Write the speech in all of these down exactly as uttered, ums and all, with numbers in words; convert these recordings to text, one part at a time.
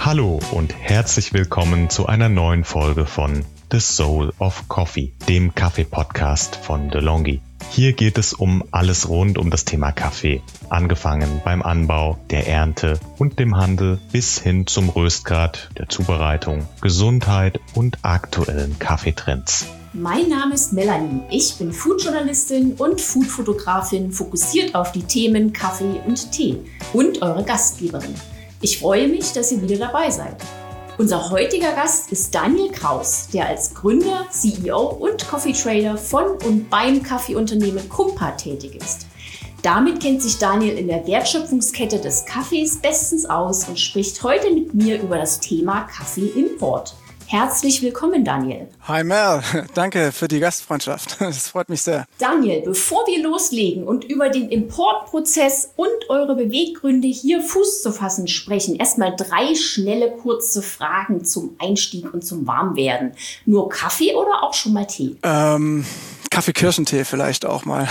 Hallo und herzlich willkommen zu einer neuen Folge von The Soul of Coffee, dem Kaffee-Podcast von DeLonghi. Hier geht es um alles rund um das Thema Kaffee, angefangen beim Anbau, der Ernte und dem Handel bis hin zum Röstgrad, der Zubereitung, Gesundheit und aktuellen Kaffeetrends. Mein Name ist Melanie, ich bin Foodjournalistin und Foodfotografin, fokussiert auf die Themen Kaffee und Tee und eure Gastgeberin. Ich freue mich, dass ihr wieder dabei seid. Unser heutiger Gast ist Daniel Kraus, der als Gründer, C E O und Coffee Trader von und beim Kaffeeunternehmen Kumpa tätig ist. Damit kennt sich Daniel in der Wertschöpfungskette des Kaffees bestens aus und spricht heute mit mir über das Thema Kaffeeimport. Herzlich willkommen, Daniel. Hi Mel, danke für die Gastfreundschaft. Das freut mich sehr. Daniel, bevor wir loslegen und über den Importprozess und eure Beweggründe hier Fuß zu fassen sprechen, erstmal drei schnelle, kurze Fragen zum Einstieg und zum Warmwerden. Nur Kaffee oder auch schon mal Tee? Ähm, Kaffee-Kirschentee vielleicht auch mal.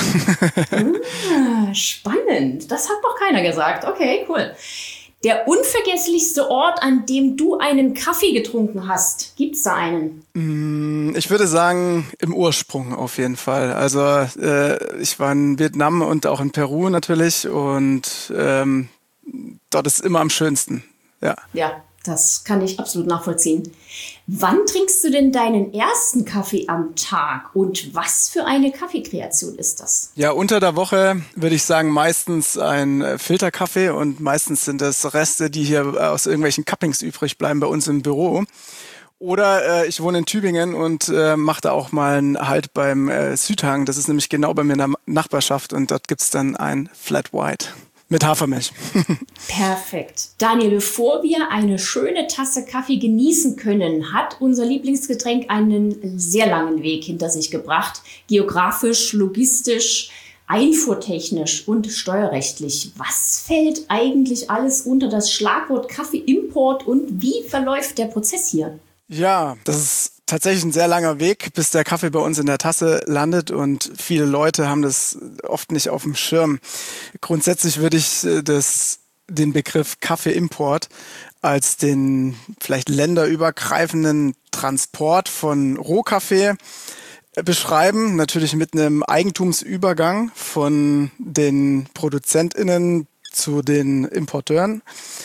ah, spannend. Das hat noch keiner gesagt. Okay, cool. Der unvergesslichste Ort, an dem du einen Kaffee getrunken hast, gibt's da einen? Ich würde sagen, im Ursprung auf jeden Fall. Also äh, ich war in Vietnam und auch in Peru natürlich und ähm, dort ist es immer am schönsten. Ja. Ja, das kann ich absolut nachvollziehen. Wann trinkst du denn deinen ersten Kaffee am Tag und was für eine Kaffeekreation ist das? Ja, unter der Woche würde ich sagen meistens ein Filterkaffee und meistens sind das Reste, die hier aus irgendwelchen Cuppings übrig bleiben bei uns im Büro. Oder äh, ich wohne in Tübingen und äh, mache da auch mal einen Halt beim äh, Südhang. Das ist nämlich genau bei mir in der Nachbarschaft und dort gibt's dann ein Flat White. Mit Hafermilch. Perfekt. Daniel, bevor wir eine schöne Tasse Kaffee genießen können, hat unser Lieblingsgetränk einen sehr langen Weg hinter sich gebracht. Geografisch, logistisch, einfuhrtechnisch und steuerrechtlich. Was fällt eigentlich alles unter das Schlagwort Kaffeeimport und wie verläuft der Prozess hier? Ja, das ist tatsächlich ein sehr langer Weg, bis der Kaffee bei uns in der Tasse landet und viele Leute haben das oft nicht auf dem Schirm. Grundsätzlich würde ich das, den Begriff Kaffeeimport als den vielleicht länderübergreifenden Transport von Rohkaffee beschreiben, natürlich mit einem Eigentumsübergang von den ProduzentInnen zu den Importeuren.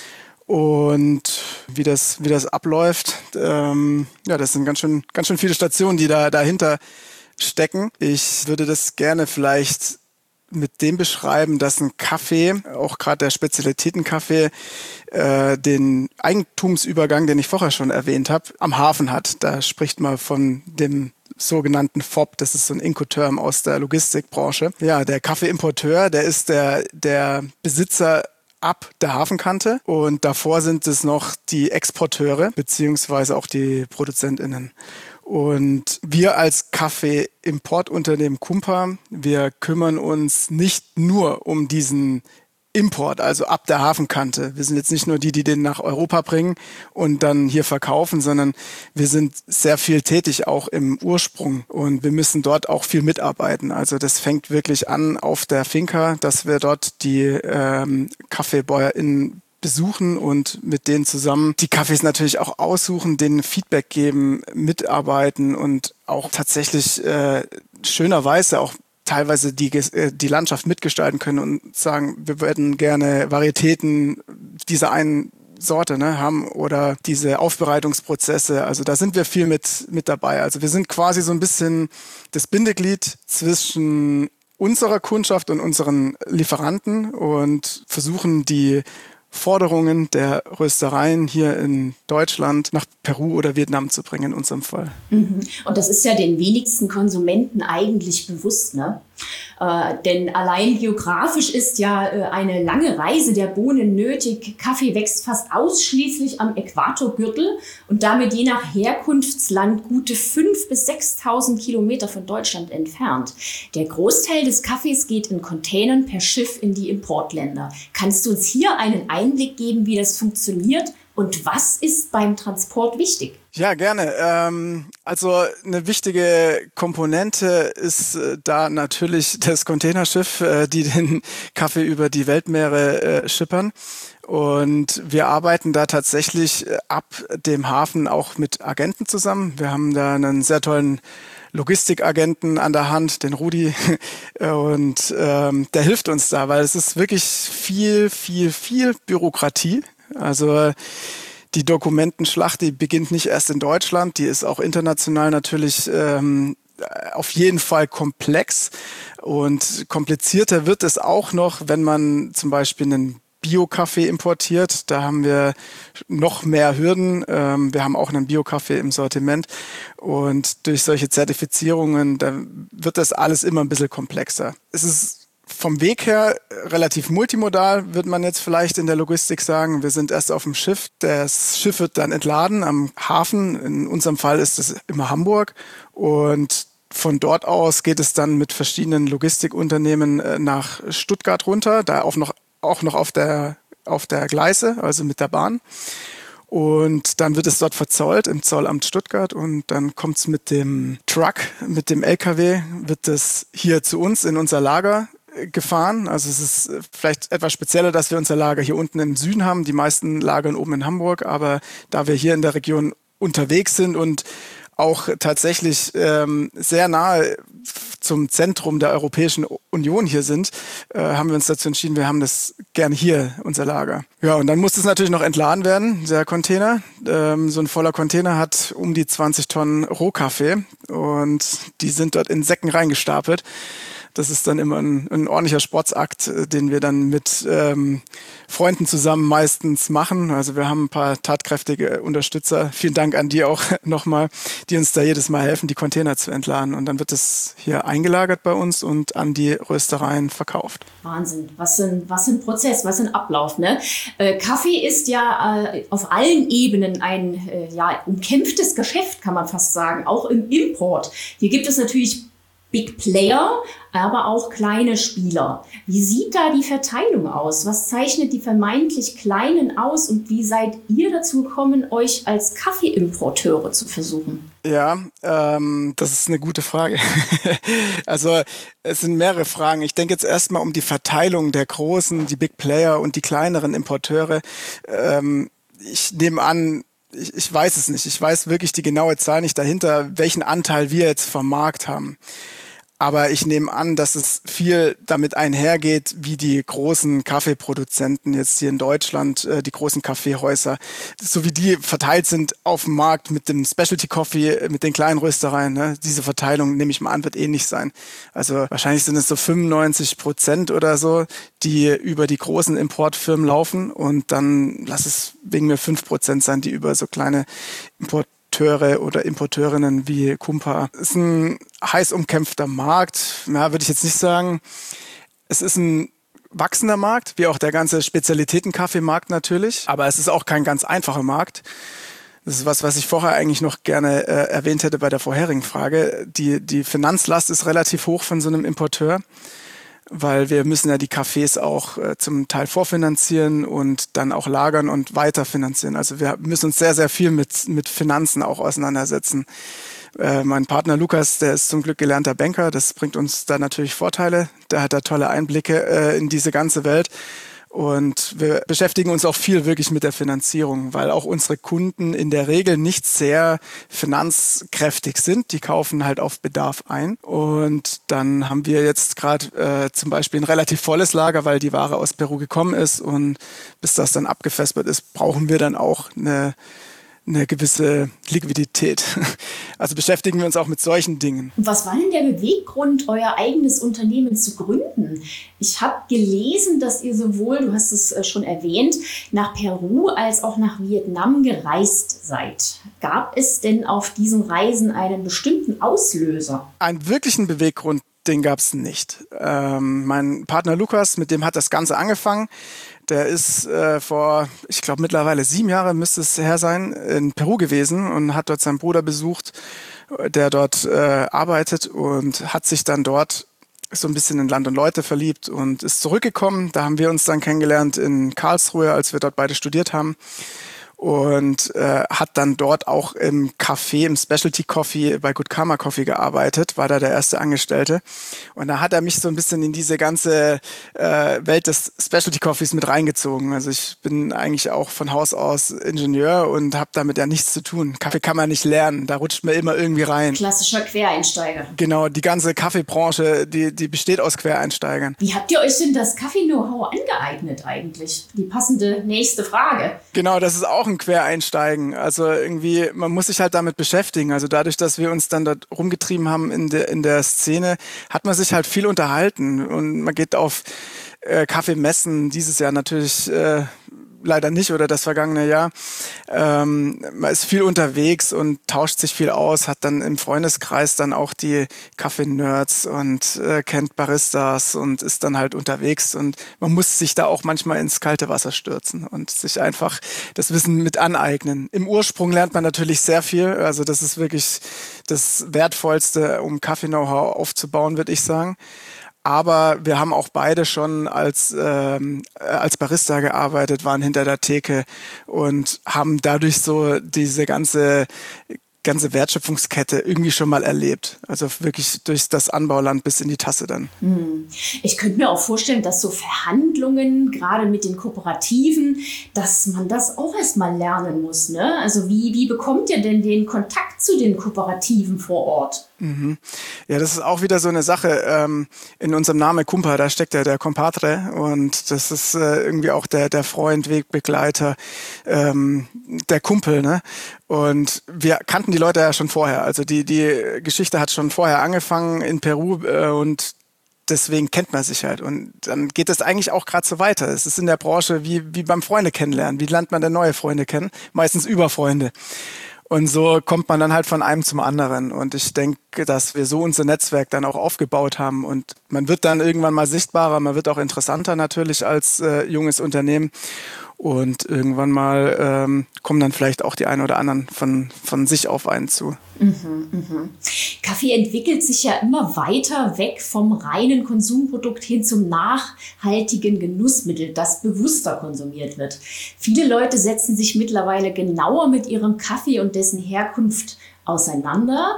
Und wie das, wie das abläuft, ähm, ja, das sind ganz schön, ganz schön viele Stationen, die da dahinter stecken. Ich würde das gerne vielleicht mit dem beschreiben, dass ein Kaffee, auch gerade der Spezialitätenkaffee, äh, den Eigentumsübergang, den ich vorher schon erwähnt habe, am Hafen hat. Da spricht man von dem sogenannten F O B, das ist so ein Incoterm aus der Logistikbranche. Ja, der Kaffeeimporteur, der ist der, der Besitzer ab der Hafenkante und davor sind es noch die Exporteure beziehungsweise auch die ProduzentInnen. Und wir als Kaffeeimportunternehmen Kumpa, wir kümmern uns nicht nur um diesen Import, also ab der Hafenkante. Wir sind jetzt nicht nur die, die den nach Europa bringen und dann hier verkaufen, sondern wir sind sehr viel tätig auch im Ursprung und wir müssen dort auch viel mitarbeiten. Also das fängt wirklich an auf der Finca, dass wir dort die ähm, KaffeebäuerInnen besuchen und mit denen zusammen die Kaffees natürlich auch aussuchen, denen Feedback geben, mitarbeiten und auch tatsächlich äh, schönerweise auch teilweise die, die Landschaft mitgestalten können und sagen, wir würden gerne Varietäten dieser einen Sorte ne, haben oder diese Aufbereitungsprozesse. Also da sind wir viel mit, mit dabei. Also wir sind quasi so ein bisschen das Bindeglied zwischen unserer Kundschaft und unseren Lieferanten und versuchen die Forderungen der Röstereien hier in Deutschland nach Peru oder Vietnam zu bringen, in unserem Fall. Mhm. Und das ist ja den wenigsten Konsumenten eigentlich bewusst, ne? Äh, denn allein geografisch ist ja äh, eine lange Reise der Bohnen nötig. Kaffee wächst fast ausschließlich am Äquatorgürtel und damit je nach Herkunftsland gute fünftausend bis sechstausend Kilometer von Deutschland entfernt. Der Großteil des Kaffees geht in Containern per Schiff in die Importländer. Kannst du uns hier einen Einblick geben, wie das funktioniert Und was ist beim Transport wichtig? Ja, gerne. Ähm, also eine wichtige Komponente ist äh, da natürlich das Containerschiff, äh, die den Kaffee über die Weltmeere äh, schippern. Und wir arbeiten da tatsächlich äh, ab dem Hafen auch mit Agenten zusammen. Wir haben da einen sehr tollen Logistikagenten an der Hand, den Rudi, und ähm, der hilft uns da, weil es ist wirklich viel, viel, viel Bürokratie. Also die Dokumentenschlacht, die beginnt nicht erst in Deutschland, die ist auch international natürlich ähm, auf jeden Fall komplex, und komplizierter wird es auch noch, wenn man zum Beispiel einen Bio-Kaffee importiert. Da haben wir noch mehr Hürden. Ähm, wir haben auch einen Bio-Kaffee im Sortiment, und durch solche Zertifizierungen, da wird das alles immer ein bisschen komplexer. Es ist vom Weg her relativ multimodal, wird man jetzt vielleicht in der Logistik sagen. Wir sind erst auf dem Schiff. Das Schiff wird dann entladen am Hafen. In unserem Fall ist es immer Hamburg. Und von dort aus geht es dann mit verschiedenen Logistikunternehmen nach Stuttgart runter, da auch noch, auch noch auf der, auf der Gleise, also mit der Bahn. Und dann wird es dort verzollt im Zollamt Stuttgart, und dann kommt es mit dem Truck, mit dem L K W, wird es hier zu uns in unser Lager gefahren. Also es ist vielleicht etwas spezieller, dass wir unser Lager hier unten im Süden haben. Die meisten lagern oben in Hamburg, aber da wir hier in der Region unterwegs sind und auch tatsächlich ähm, sehr nahe zum Zentrum der Europäischen Union hier sind, äh, haben wir uns dazu entschieden, wir haben das gerne hier, unser Lager. Ja, und dann muss es natürlich noch entladen werden, der Container. Ähm, so ein voller Container hat um die zwanzig Tonnen Rohkaffee, und die sind dort in Säcken reingestapelt. Das ist dann immer ein, ein ordentlicher Sportsakt, den wir dann mit ähm, Freunden zusammen meistens machen. Also wir haben ein paar tatkräftige Unterstützer. Vielen Dank an die auch nochmal, die uns da jedes Mal helfen, die Container zu entladen. Und dann wird es hier eingelagert bei uns und an die Röstereien verkauft. Wahnsinn, was ein, was ein Prozess, was ein Ablauf, ne? Äh, Kaffee ist ja äh, auf allen Ebenen ein äh, ja, umkämpftes Geschäft, kann man fast sagen, auch im Import. Hier gibt es natürlich Big Player, aber auch kleine Spieler. Wie sieht da die Verteilung aus? Was zeichnet die vermeintlich Kleinen aus, und wie seid ihr dazu gekommen, euch als Kaffeeimporteure zu versuchen? Ja, ähm, das ist eine gute Frage. Also es sind mehrere Fragen. Ich denke jetzt erstmal um die Verteilung der großen, die Big Player und die kleineren Importeure. Ähm, ich nehme an, ich, ich weiß es nicht. Ich weiß wirklich die genaue Zahl nicht dahinter, welchen Anteil wir jetzt vom Markt haben. Aber ich nehme an, dass es viel damit einhergeht, wie die großen Kaffeeproduzenten jetzt hier in Deutschland, äh, die großen Kaffeehäuser, so wie die verteilt sind auf dem Markt mit dem Specialty Coffee, mit den kleinen Röstereien. Ne? Diese Verteilung, nehme ich mal an, wird ähnlich sein. Also wahrscheinlich sind es so fünfundneunzig Prozent oder so, die über die großen Importfirmen laufen, und dann lass es wegen mir fünf Prozent sein, die über so kleine Import oder Importeurinnen wie Kumpa. Es ist ein heiß umkämpfter Markt. Ja, würde ich jetzt nicht sagen. Es ist ein wachsender Markt, wie auch der ganze Spezialitäten-Kaffeemarkt natürlich. Aber es ist auch kein ganz einfacher Markt. Das ist was, was ich vorher eigentlich noch gerne äh, erwähnt hätte bei der vorherigen Frage. Die, die Finanzlast ist relativ hoch von so einem Importeur, weil wir müssen ja die Cafés auch äh, zum Teil vorfinanzieren und dann auch lagern und weiterfinanzieren. Also wir müssen uns sehr, sehr viel mit, mit Finanzen auch auseinandersetzen. Äh, mein Partner Lukas, der ist zum Glück gelernter Banker, das bringt uns da natürlich Vorteile. Der hat da tolle Einblicke äh, in diese ganze Welt. Und wir beschäftigen uns auch viel wirklich mit der Finanzierung, weil auch unsere Kunden in der Regel nicht sehr finanzkräftig sind. Die kaufen halt auf Bedarf ein. Und dann haben wir jetzt gerade äh, zum Beispiel ein relativ volles Lager, weil die Ware aus Peru gekommen ist. Und bis das dann abgefespert ist, brauchen wir dann auch eine eine gewisse Liquidität. Also beschäftigen wir uns auch mit solchen Dingen. Was war denn der Beweggrund, euer eigenes Unternehmen zu gründen? Ich habe gelesen, dass ihr sowohl, du hast es schon erwähnt, nach Peru als auch nach Vietnam gereist seid. Gab es denn auf diesen Reisen einen bestimmten Auslöser? Einen wirklichen Beweggrund, den gab es nicht. Ähm, mein Partner Lukas, mit dem hat das Ganze angefangen. Der ist äh, vor, ich glaube mittlerweile sieben Jahre müsste es her sein, in Peru gewesen und hat dort seinen Bruder besucht, der dort äh, arbeitet, und hat sich dann dort so ein bisschen in Land und Leute verliebt und ist zurückgekommen. Da haben wir uns dann kennengelernt in Karlsruhe, als wir dort beide studiert haben. und äh, hat dann dort auch im Café, im Specialty Coffee bei Good Karma Coffee gearbeitet, war da der erste Angestellte. Und da hat er mich so ein bisschen in diese ganze äh, Welt des Specialty Coffees mit reingezogen. Also ich bin eigentlich auch von Haus aus Ingenieur und habe damit ja nichts zu tun. Kaffee kann man nicht lernen, da rutscht man immer irgendwie rein. Klassischer Quereinsteiger. Genau, die ganze Kaffeebranche, die, die besteht aus Quereinsteigern. Wie habt ihr euch denn das Kaffee-Know-how angeeignet eigentlich? Die passende nächste Frage. Genau, das ist auch ein Quereinsteigen. Also irgendwie, man muss sich halt damit beschäftigen. Also dadurch, dass wir uns dann da rumgetrieben haben in der, in der Szene, hat man sich halt viel unterhalten. Und man geht auf äh, Kaffeemessen, dieses Jahr natürlich äh, leider nicht oder das vergangene Jahr. Ähm, man ist viel unterwegs und tauscht sich viel aus, hat dann im Freundeskreis dann auch die Kaffee-Nerds und äh, kennt Baristas und ist dann halt unterwegs und man muss sich da auch manchmal ins kalte Wasser stürzen und sich einfach das Wissen mit aneignen. Im Ursprung lernt man natürlich sehr viel, also das ist wirklich das Wertvollste, um Kaffee-Know-how aufzubauen, würde ich sagen. Aber wir haben auch beide schon als, ähm, als Barista gearbeitet, waren hinter der Theke und haben dadurch so diese ganze, ganze Wertschöpfungskette irgendwie schon mal erlebt. Also wirklich durch das Anbauland bis in die Tasse dann. Ich könnte mir auch vorstellen, dass so Verhandlungen, gerade mit den Kooperativen, dass man das auch erst mal lernen muss. Ne? Also wie, wie bekommt ihr denn den Kontakt zu den Kooperativen vor Ort? Mhm. Ja, das ist auch wieder so eine Sache. Ähm, in unserem Namen Kumpa, da steckt ja der Compadre und das ist äh, irgendwie auch der, der Freund, Wegbegleiter, ähm, der Kumpel, ne? Und wir kannten die Leute ja schon vorher. Also die, die Geschichte hat schon vorher angefangen in Peru äh, und deswegen kennt man sich halt. Und dann geht es eigentlich auch gerade so weiter. Es ist in der Branche wie, wie beim Freunde kennenlernen. Wie lernt man denn neue Freunde kennen? Meistens über Freunde. Und so kommt man dann halt von einem zum anderen. Und ich denke, dass wir so unser Netzwerk dann auch aufgebaut haben. Und man wird dann irgendwann mal sichtbarer, man wird auch interessanter natürlich als äh, junges Unternehmen. Und irgendwann mal ähm, kommen dann vielleicht auch die einen oder anderen von, von sich auf einen zu. Mhm, mhm. Kaffee entwickelt sich ja immer weiter weg vom reinen Konsumprodukt hin zum nachhaltigen Genussmittel, das bewusster konsumiert wird. Viele Leute setzen sich mittlerweile genauer mit ihrem Kaffee und dessen Herkunft auseinander,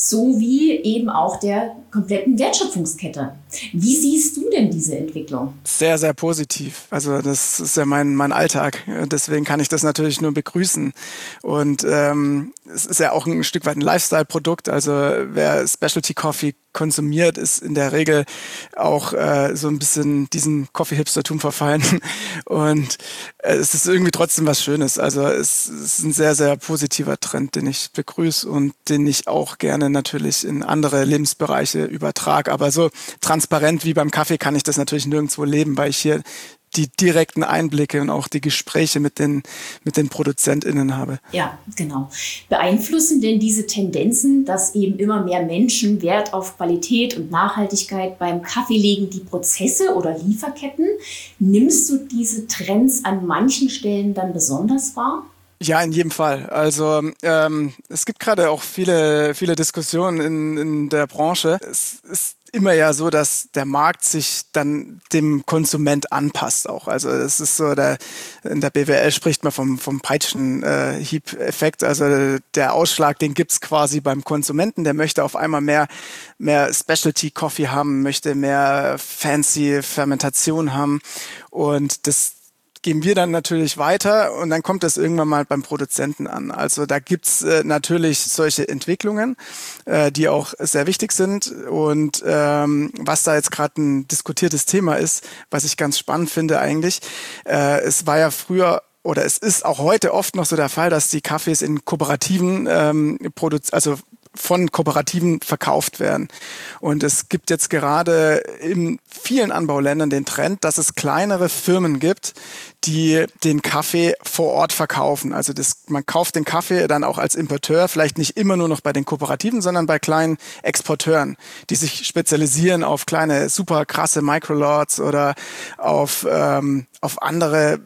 sowie eben auch der kompletten Wertschöpfungskette. Wie siehst du denn diese Entwicklung? Sehr, sehr positiv. Also das ist ja mein, mein Alltag. Deswegen kann ich das natürlich nur begrüßen. Und ähm, es ist ja auch ein Stück weit ein Lifestyle-Produkt. Also wer Specialty Coffee konsumiert, ist in der Regel auch äh, so ein bisschen diesem Coffee-Hipstertum verfallen. Und äh, es ist irgendwie trotzdem was Schönes. Also es, es ist ein sehr, sehr positiver Trend, den ich begrüße und den ich auch gerne natürlich in andere Lebensbereiche übertrage. Aber so transparent wie beim Kaffee kann ich das natürlich nirgendwo leben, weil ich hier die direkten Einblicke und auch die Gespräche mit den, mit den ProduzentInnen habe. Ja, genau. Beeinflussen denn diese Tendenzen, dass eben immer mehr Menschen Wert auf Qualität und Nachhaltigkeit beim Kaffee legen, die Prozesse oder Lieferketten? Nimmst du diese Trends an manchen Stellen dann besonders wahr? Ja, in jedem Fall. Also ähm, es gibt gerade auch viele, viele Diskussionen in, in der Branche. Es ist immer ja so, dass der Markt sich dann dem Konsument anpasst auch. Also es ist so, der, in der B W L spricht man vom, vom Peitschenhieb-Effekt. Also der Ausschlag, den gibt's quasi beim Konsumenten. Der möchte auf einmal mehr, mehr Specialty-Coffee haben, möchte mehr fancy Fermentation haben. Und das geben wir dann natürlich weiter und dann kommt das irgendwann mal beim Produzenten an. Also da gibt's äh, natürlich solche Entwicklungen, äh, die auch sehr wichtig sind. Und ähm, was da jetzt gerade ein diskutiertes Thema ist, was ich ganz spannend finde eigentlich, äh, es war ja früher oder es ist auch heute oft noch so der Fall, dass die Kaffees in Kooperativen ähm, produziert, also von Kooperativen verkauft werden. Und es gibt jetzt gerade in vielen Anbauländern den Trend, dass es kleinere Firmen gibt, die den Kaffee vor Ort verkaufen. Also das, man kauft den Kaffee dann auch als Importeur, vielleicht nicht immer nur noch bei den Kooperativen, sondern bei kleinen Exporteuren, die sich spezialisieren auf kleine, super krasse Microlots oder auf, ähm, auf andere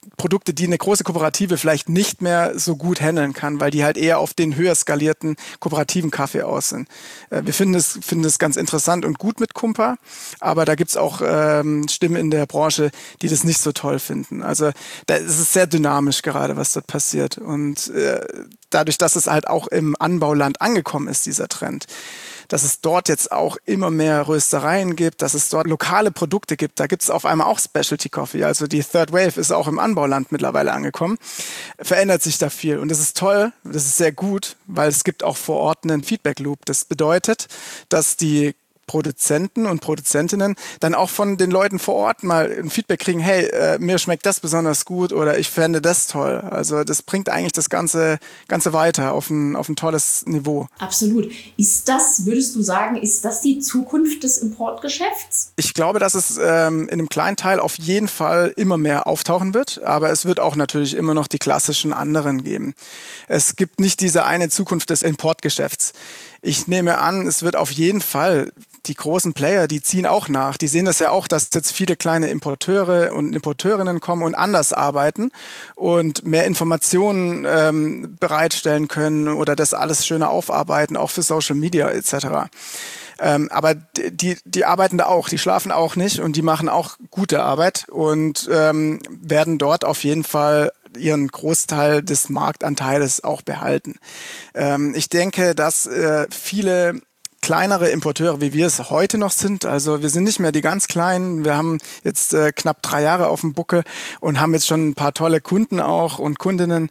Produkte, die eine große Kooperative vielleicht nicht mehr so gut handeln kann, weil die halt eher auf den höher skalierten kooperativen Kaffee aus sind. Äh, wir finden es, finden es ganz interessant und gut mit Kumpa, aber da gibt's auch ähm, Stimmen in der Branche, die das nicht so toll finden. Also da ist es sehr dynamisch gerade, was dort passiert. Und äh, dadurch, dass es halt auch im Anbauland angekommen ist, dieser Trend, dass es dort jetzt auch immer mehr Röstereien gibt, dass es dort lokale Produkte gibt. Da gibt es auf einmal auch Specialty Coffee. Also die Third Wave ist auch im Anbauland mittlerweile angekommen. Verändert sich da viel. Und das ist toll, das ist sehr gut, weil es gibt auch vor Ort einen Feedback Loop. Das bedeutet, dass die Produzenten und Produzentinnen dann auch von den Leuten vor Ort mal ein Feedback kriegen, hey, äh, mir schmeckt das besonders gut oder ich fände das toll. Also das bringt eigentlich das Ganze, Ganze weiter auf ein, auf ein tolles Niveau. Absolut. Ist das, würdest du sagen, ist das die Zukunft des Importgeschäfts? Ich glaube, dass es ähm, in einem kleinen Teil auf jeden Fall immer mehr auftauchen wird, aber es wird auch natürlich immer noch die klassischen anderen geben. Es gibt nicht diese eine Zukunft des Importgeschäfts. Ich nehme an, es wird auf jeden Fall die großen Player, die ziehen auch nach. Die sehen das ja auch, dass jetzt viele kleine Importeure und Importeurinnen kommen und anders arbeiten und mehr Informationen ähm, bereitstellen können oder das alles schöner aufarbeiten, auch für Social Media et cetera. Ähm, aber die, die arbeiten da auch, die schlafen auch nicht und die machen auch gute Arbeit und ähm, werden dort auf jeden Fall ihren Großteil des Marktanteiles auch behalten. Ähm, ich denke, dass äh, viele kleinere Importeure, wie wir es heute noch sind. Also wir sind nicht mehr die ganz Kleinen. Wir haben jetzt äh, knapp drei Jahre auf dem Buckel und haben jetzt schon ein paar tolle Kunden auch und Kundinnen.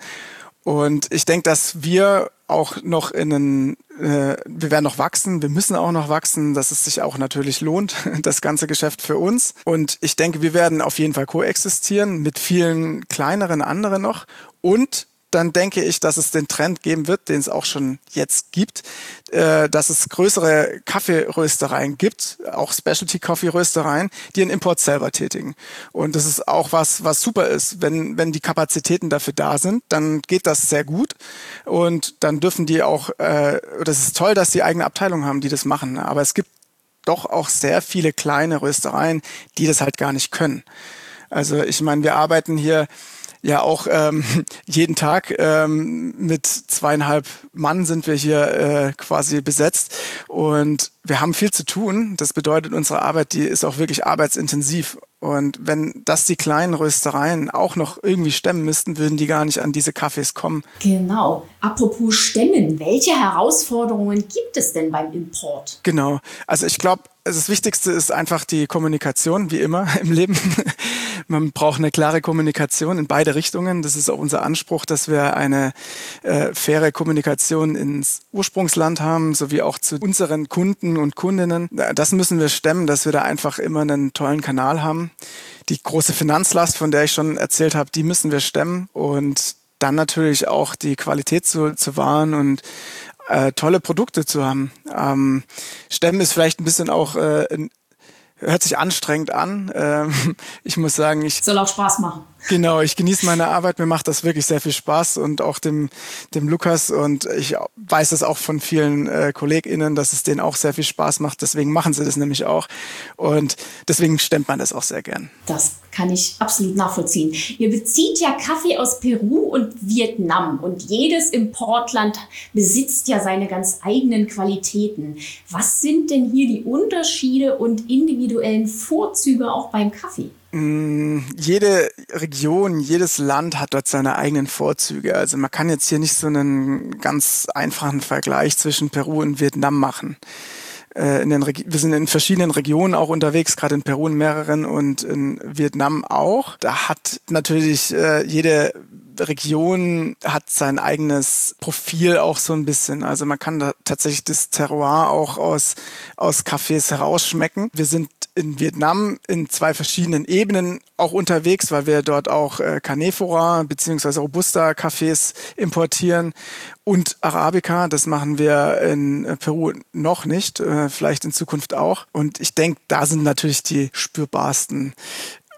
Und ich denke, dass wir auch noch in einen, äh, wir werden noch wachsen, wir müssen auch noch wachsen, dass es sich auch natürlich lohnt, das ganze Geschäft für uns. Und ich denke, wir werden auf jeden Fall koexistieren mit vielen kleineren anderen noch. Und dann denke ich, dass es den Trend geben wird, den es auch schon jetzt gibt, äh, dass es größere Kaffeeröstereien gibt, auch Specialty-Coffee-Röstereien, die den Import selber tätigen. Und das ist auch was, was super ist. Wenn, wenn die Kapazitäten dafür da sind, dann geht das sehr gut. Und dann dürfen die auch, äh, das ist toll, dass die eigene Abteilung haben, die das machen. Aber es gibt doch auch sehr viele kleine Röstereien, die das halt gar nicht können. Also ich meine, wir arbeiten hier ja auch ähm, jeden Tag ähm, mit zweieinhalb Mann sind wir hier äh, quasi besetzt und wir haben viel zu tun. Das bedeutet, unsere Arbeit, die ist auch wirklich arbeitsintensiv. Und wenn das die kleinen Röstereien auch noch irgendwie stemmen müssten, würden die gar nicht an diese Kaffees kommen. Genau. Apropos stemmen, welche Herausforderungen gibt es denn beim Import? Genau. Also ich glaube, das Wichtigste ist einfach die Kommunikation, wie immer im Leben. Man braucht eine klare Kommunikation in beide Richtungen. Das ist auch unser Anspruch, dass wir eine äh, faire Kommunikation ins Ursprungsland haben, sowie auch zu unseren Kunden und Kundinnen. Das müssen wir stemmen, dass wir da einfach immer einen tollen Kanal haben. Die große Finanzlast, von der ich schon erzählt habe, die müssen wir stemmen und dann natürlich auch die Qualität zu, zu wahren und äh, tolle Produkte zu haben. Ähm, stemmen ist vielleicht ein bisschen auch äh, ein hört sich anstrengend an. Ähm, ich muss sagen, ich... Soll auch Spaß machen. Genau, ich genieße meine Arbeit, mir macht das wirklich sehr viel Spaß und auch dem, dem Lukas und ich weiß das auch von vielen äh, KollegInnen, dass es denen auch sehr viel Spaß macht, deswegen machen sie das nämlich auch und deswegen stemmt man das auch sehr gern. Das kann ich absolut nachvollziehen. Ihr bezieht ja Kaffee aus Peru und Vietnam und jedes Importland besitzt ja seine ganz eigenen Qualitäten. Was sind denn hier die Unterschiede und individuellen Vorzüge auch beim Kaffee? Jede Region, jedes Land hat dort seine eigenen Vorzüge. Also man kann jetzt hier nicht so einen ganz einfachen Vergleich zwischen Peru und Vietnam machen. In den Reg- wir sind in verschiedenen Regionen auch unterwegs, gerade in Peru in mehreren und in Vietnam auch. Da hat natürlich äh, jede Region hat sein eigenes Profil auch so ein bisschen. Also man kann da tatsächlich das Terroir auch aus, aus Cafés herausschmecken. Wir sind in Vietnam in zwei verschiedenen Ebenen auch unterwegs, weil wir dort auch äh, Canephora bzw. Robusta-Cafés importieren und Arabica. Das machen wir in äh, Peru noch nicht, äh, vielleicht in Zukunft auch. Und ich denke, da sind natürlich die spürbarsten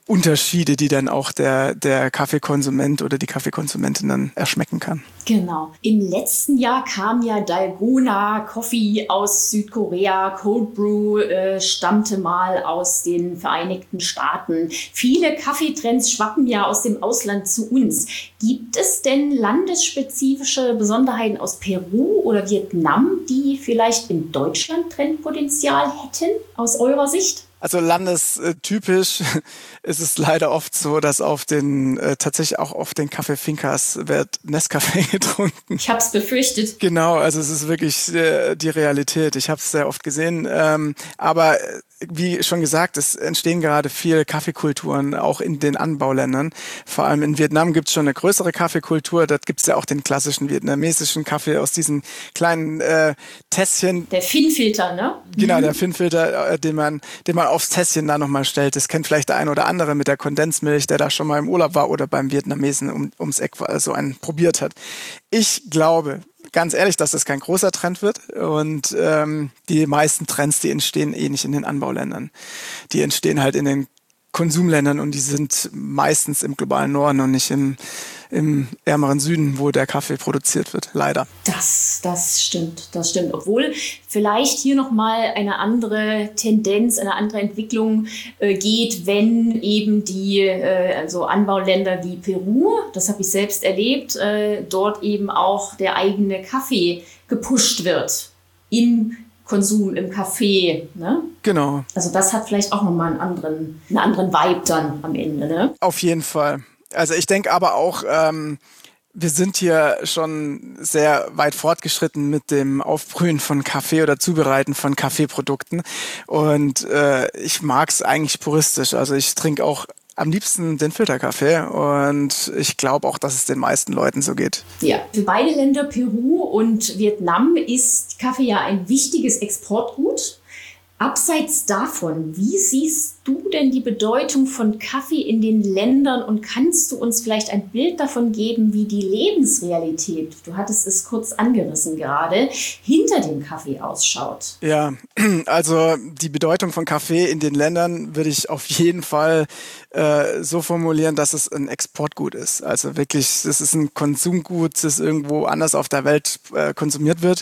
Unterschiede, die dann auch der, der Kaffeekonsument oder die Kaffeekonsumentin dann erschmecken kann. Genau. Im letzten Jahr kam ja Dalgona Coffee aus Südkorea. Cold Brew äh, stammte mal aus den Vereinigten Staaten. Viele Kaffeetrends schwappen ja aus dem Ausland zu uns. Gibt es denn landesspezifische Besonderheiten aus Peru oder Vietnam, die vielleicht in Deutschland Trendpotenzial hätten, aus eurer Sicht? Also landestypisch ist es leider oft so, dass auf den, äh, tatsächlich auch auf den Kaffee-Fincas wird Nescafé getrunken. Ich habe es befürchtet. Genau, also es ist wirklich äh, die Realität. Ich habe es sehr oft gesehen. Ähm, aber äh, wie schon gesagt, es entstehen gerade viele Kaffeekulturen, auch in den Anbauländern. Vor allem in Vietnam gibt es schon eine größere Kaffeekultur. Dort gibt es ja auch den klassischen vietnamesischen Kaffee aus diesen kleinen äh, Tässchen. Der Finnfilter, ne? Genau, der Finnfilter, äh, den man, den man aufs Tässchen da nochmal stellt. Das kennt vielleicht der ein oder andere mit der Kondensmilch, der da schon mal im Urlaub war oder beim Vietnamesen um, ums Eck so einen probiert hat. Ich glaube, ganz ehrlich, dass das kein großer Trend wird und ähm, die meisten Trends, die entstehen eh nicht in den Anbauländern. Die entstehen halt in den Konsumländern und die sind meistens im globalen Norden und nicht im, im ärmeren Süden, wo der Kaffee produziert wird, leider. Das, das stimmt, das stimmt. Obwohl vielleicht hier nochmal eine andere Tendenz, eine andere Entwicklung äh, geht, wenn eben die äh, also Anbauländer wie Peru, das habe ich selbst erlebt, äh, dort eben auch der eigene Kaffee gepusht wird im Konsum im Café, ne? Genau. Also das hat vielleicht auch nochmal einen anderen, einen anderen Vibe dann am Ende, ne? Auf jeden Fall. Also ich denke aber auch, ähm, wir sind hier schon sehr weit fortgeschritten mit dem Aufbrühen von Kaffee oder Zubereiten von Kaffeeprodukten. Und äh, ich mag es eigentlich puristisch. Also ich trinke auch am liebsten den Filterkaffee und ich glaube auch, dass es den meisten Leuten so geht. Ja, für beide Länder, Peru und Vietnam, ist Kaffee ja ein wichtiges Exportgut. Abseits davon, wie siehst du denn die Bedeutung von Kaffee in den Ländern und kannst du uns vielleicht ein Bild davon geben, wie die Lebensrealität, du hattest es kurz angerissen gerade, hinter dem Kaffee ausschaut? Ja, also die Bedeutung von Kaffee in den Ländern würde ich auf jeden Fall äh, so formulieren, dass es ein Exportgut ist. Also wirklich, es ist ein Konsumgut, das irgendwo anders auf der Welt äh, konsumiert wird.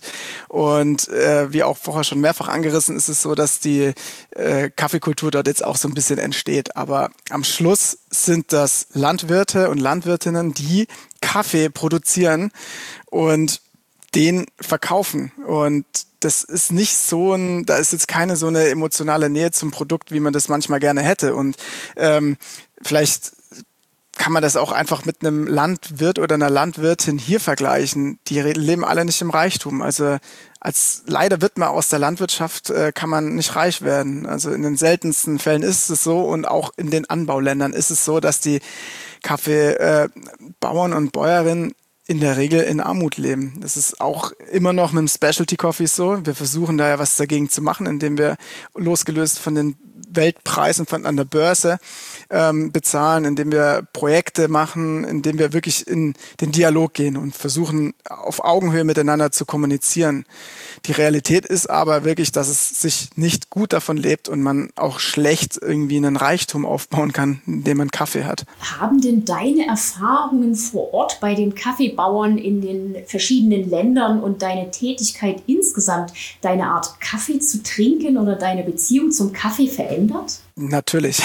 Und äh, wie auch vorher schon mehrfach angerissen, ist es so, dass die äh, Kaffeekultur dort jetzt auch so ein bisschen entsteht. Aber am Schluss sind das Landwirte und Landwirtinnen, die Kaffee produzieren und den verkaufen. Und das ist nicht so ein, da ist jetzt keine so eine emotionale Nähe zum Produkt, wie man das manchmal gerne hätte. Und ähm, vielleicht kann man das auch einfach mit einem Landwirt oder einer Landwirtin hier vergleichen. Die leben alle nicht im Reichtum. Also als leider wird man aus der Landwirtschaft, äh, kann man nicht reich werden. Also in den seltensten Fällen ist es so und auch in den Anbauländern ist es so, dass die Kaffeebauern äh, und Bäuerinnen in der Regel in Armut leben. Das ist auch immer noch mit dem Specialty Coffee so. Wir versuchen da ja was dagegen zu machen, indem wir losgelöst von den Weltpreisen von an der Börse ähm, bezahlen, indem wir Projekte machen, indem wir wirklich in den Dialog gehen und versuchen auf Augenhöhe miteinander zu kommunizieren. Die Realität ist aber wirklich, dass es sich nicht gut davon lebt und man auch schlecht irgendwie einen Reichtum aufbauen kann, indem man Kaffee hat. Haben denn deine Erfahrungen vor Ort bei den Kaffeebauern in den verschiedenen Ländern und deine Tätigkeit insgesamt deine Art Kaffee zu trinken oder deine Beziehung zum Kaffee verändert? Natürlich.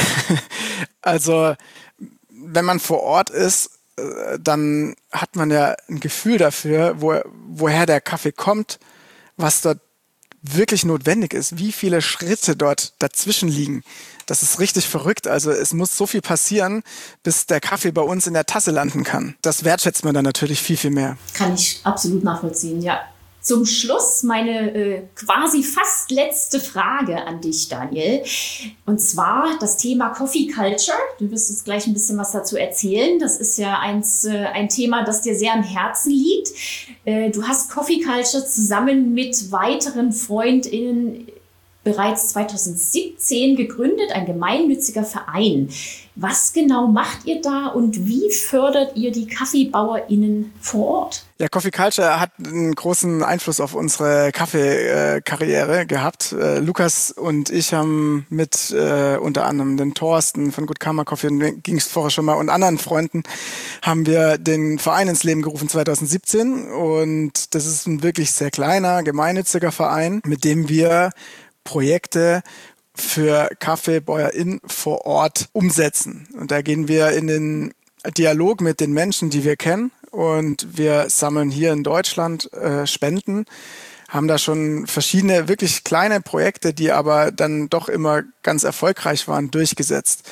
Also wenn man vor Ort ist, dann hat man ja ein Gefühl dafür, wo, woher der Kaffee kommt, was dort wirklich notwendig ist, wie viele Schritte dort dazwischen liegen. Das ist richtig verrückt. Also es muss so viel passieren, bis der Kaffee bei uns in der Tasse landen kann. Das wertschätzt man dann natürlich viel, viel mehr. Kann ich absolut nachvollziehen, ja. Zum Schluss meine äh, quasi fast letzte Frage an dich, Daniel. Und zwar das Thema Coffee Culture. Du wirst uns gleich ein bisschen was dazu erzählen. Das ist ja eins, äh, ein Thema, das dir sehr am Herzen liegt. Äh, du hast Coffee Culture zusammen mit weiteren FreundInnen bereits zweitausendsiebzehn gegründet, ein gemeinnütziger Verein. Was genau macht ihr da und wie fördert ihr die KaffeebauerInnen vor Ort? Ja, Coffee Culture hat einen großen Einfluss auf unsere Kaffeekarriere gehabt. Äh, Lukas und ich haben mit äh, unter anderem den Thorsten von Good Karma Coffee, ging es vorher schon mal, und anderen Freunden, haben wir den Verein ins Leben gerufen zweitausendsiebzehn. Und das ist ein wirklich sehr kleiner, gemeinnütziger Verein, mit dem wir Projekte für KaffeebäuerInnen vor Ort umsetzen. Und da gehen wir in den Dialog mit den Menschen, die wir kennen. Und wir sammeln hier in Deutschland äh, Spenden, haben da schon verschiedene wirklich kleine Projekte, die aber dann doch immer ganz erfolgreich waren, durchgesetzt.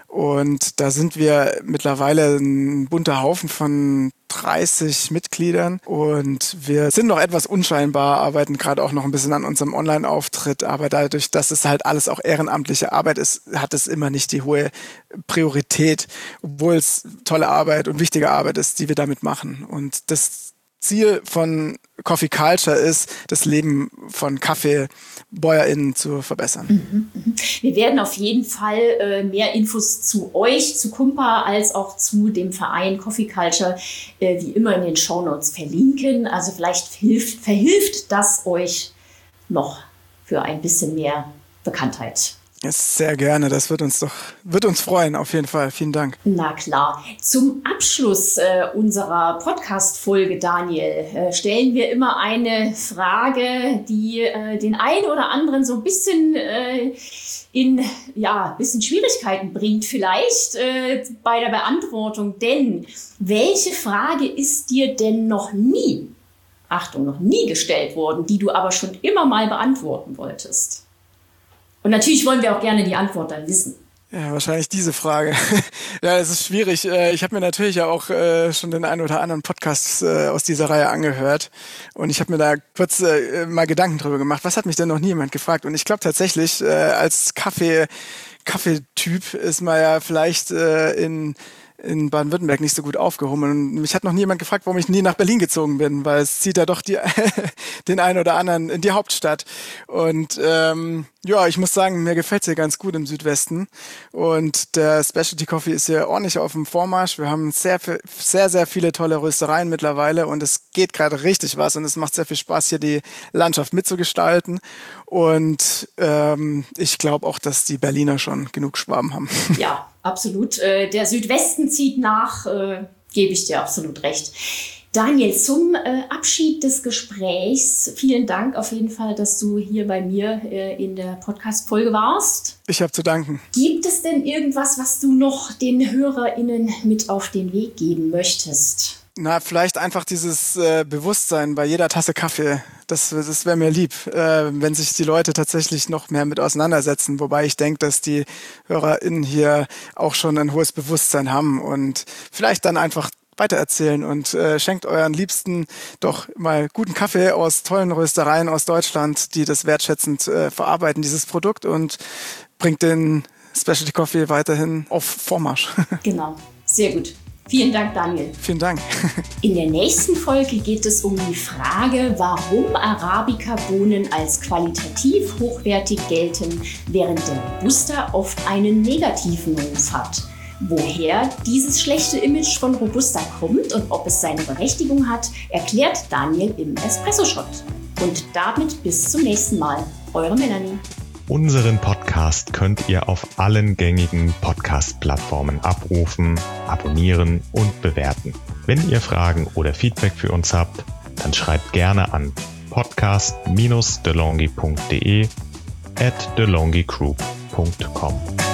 Und da sind wir mittlerweile ein bunter Haufen von dreißig Mitgliedern und wir sind noch etwas unscheinbar, arbeiten gerade auch noch ein bisschen an unserem Online-Auftritt, aber dadurch, dass es halt alles auch ehrenamtliche Arbeit ist, hat es immer nicht die hohe Priorität, obwohl es tolle Arbeit und wichtige Arbeit ist, die wir damit machen. Und das Ziel von Coffee Culture ist, das Leben von KaffeebäuerInnen zu verbessern. Mhm, mhm. Wir werden auf jeden Fall äh, mehr Infos zu euch, zu Kumpa, als auch zu dem Verein Coffee Culture, äh, wie immer in den Shownotes verlinken. Also vielleicht hilft, verhilft das euch noch für ein bisschen mehr Bekanntheit. Yes, sehr gerne, das wird uns doch, wird uns freuen, auf jeden Fall. Vielen Dank. Na klar. Zum Abschluss äh, unserer Podcast-Folge, Daniel, äh, stellen wir immer eine Frage, die äh, den einen oder anderen so ein bisschen äh, in, ja, ein bisschen Schwierigkeiten bringt vielleicht äh, bei der Beantwortung. Denn welche Frage ist dir denn noch nie, Achtung, noch nie gestellt worden, die du aber schon immer mal beantworten wolltest? Und natürlich wollen wir auch gerne die Antwort dann wissen. Ja, wahrscheinlich diese Frage. Ja, es ist schwierig. Ich habe mir natürlich ja auch schon den einen oder anderen Podcast aus dieser Reihe angehört und ich habe mir da kurz mal Gedanken drüber gemacht. Was hat mich denn noch nie jemand gefragt? Und ich glaube tatsächlich, als Kaffee, Kaffeetyp ist man ja vielleicht in in Baden-Württemberg nicht so gut aufgehoben. Und mich hat noch niemand gefragt, warum ich nie nach Berlin gezogen bin, weil es zieht ja doch die, den einen oder anderen in die Hauptstadt. Und ähm, ja, ich muss sagen, mir gefällt es hier ganz gut im Südwesten. Und der Specialty Coffee ist hier ordentlich auf dem Vormarsch. Wir haben sehr, sehr, sehr viele tolle Röstereien mittlerweile und es geht gerade richtig was und es macht sehr viel Spaß, hier die Landschaft mitzugestalten. Und ähm, ich glaube auch, dass die Berliner schon genug Schwaben haben. Ja, absolut. Äh, der Südwesten zieht nach, äh, gebe ich dir absolut recht. Daniel, zum äh, Abschied des Gesprächs, vielen Dank auf jeden Fall, dass du hier bei mir äh, in der Podcast-Folge warst. Ich habe zu danken. Gibt es denn irgendwas, was du noch den HörerInnen mit auf den Weg geben möchtest? Na, vielleicht einfach dieses äh, Bewusstsein bei jeder Tasse Kaffee. Das, das wäre mir lieb, äh, wenn sich die Leute tatsächlich noch mehr mit auseinandersetzen. Wobei ich denke, dass die HörerInnen hier auch schon ein hohes Bewusstsein haben und vielleicht dann einfach weitererzählen und äh, schenkt euren Liebsten doch mal guten Kaffee aus tollen Röstereien aus Deutschland, die das wertschätzend äh, verarbeiten, dieses Produkt, und bringt den Specialty Coffee weiterhin auf Vormarsch. Genau, sehr gut. Vielen Dank, Daniel. Vielen Dank. In der nächsten Folge geht es um die Frage, warum Arabica-Bohnen als qualitativ hochwertig gelten, während der Robusta oft einen negativen Ruf hat. Woher dieses schlechte Image von Robusta kommt und ob es seine Berechtigung hat, erklärt Daniel im Espresso-Shot. Und damit bis zum nächsten Mal. Eure Melanie. Unseren Podcast könnt ihr auf allen gängigen Podcast-Plattformen abrufen, abonnieren und bewerten. Wenn ihr Fragen oder Feedback für uns habt, dann schreibt gerne an podcast dash delonghi punkt de at delonghi group punkt com.